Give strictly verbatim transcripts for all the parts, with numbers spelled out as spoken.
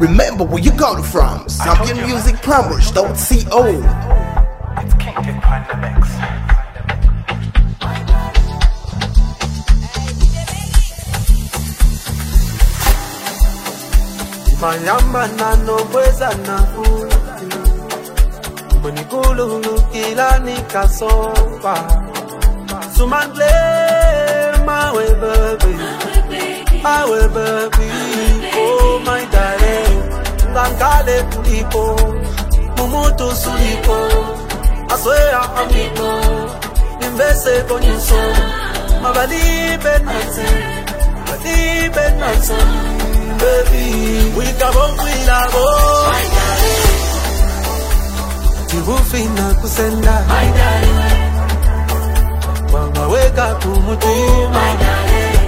Remember where you got it from. Champion Music Plumbers dot co. It's Kingpin on the mix. Mayamba na nobweza na hulu Mwenikulu kila nikasopa Sumangle mawe baby Mawe baby Oh my darling Ngangale kulipo Mumutu sulipo Aswea amigo Nimbese konyiso Mabalibe nase Mabalibe nase Baby, we got one we love. My darling, Tivufina kusenda. My darling, Mama weka kumutima. My darling,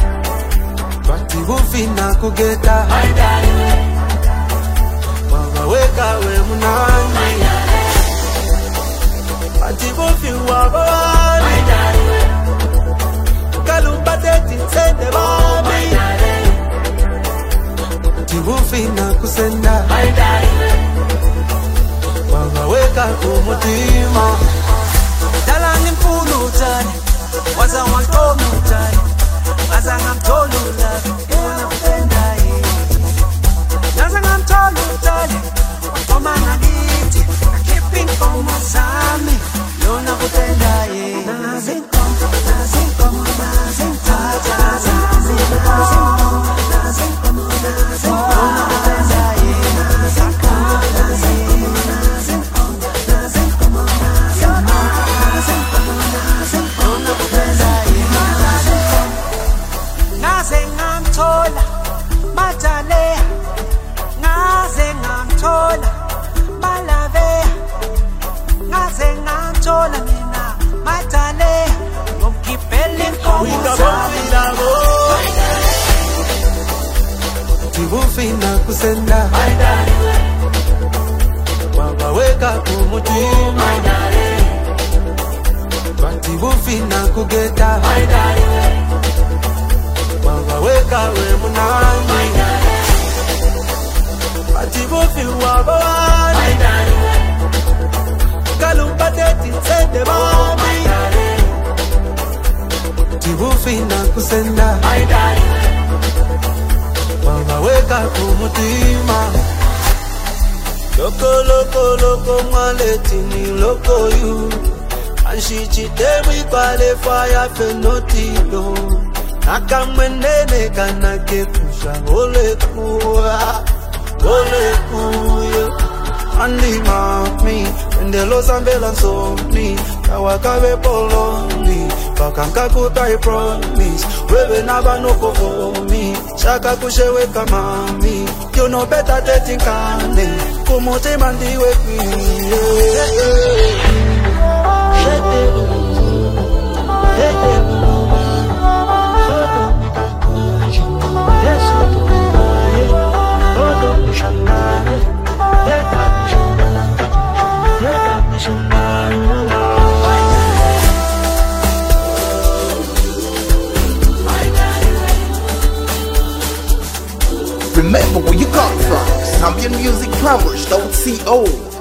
Tivufina kugeta. My darling, Mama weka we munani. My darling, Tivufi wabawani. My darling, Kalumbadeti sende bami. My darling. Tivufina kusenda My darling Wanga weka kumutima Dala ni mfulu utani Waza wantomi utani Waza ngamtolu love Yona kupenda ye Waza ngamtolu utani Watoma na giti Keeping for masami Yona kupenda ye Nazinko Nazinko Nazinko Nazinko Nazinko Nazinko Tivufina kusenda My darling Wanga weka kumutima My darling Tivufina kugeta My darling Wanga weka we munani My darling Tivufi wabawani My darling Kalumbadeti sende mami My darling Tivufina kusenda My darling Wanga weka kumutima Loko loko loko mwaleti ni loko you Anshiti we kwale fire fenotilo Nakamwenene kanake pusha ole kuwa Ole kuya Anima me Ndelo zambela nsoni Kawakawe polomi Bakanka kutai promise Wewe naba no for me Shaka kushewe kamami You know better dating kane Kumote mandi wepi Remember where you got it from. Champion Music Plumbers dot co.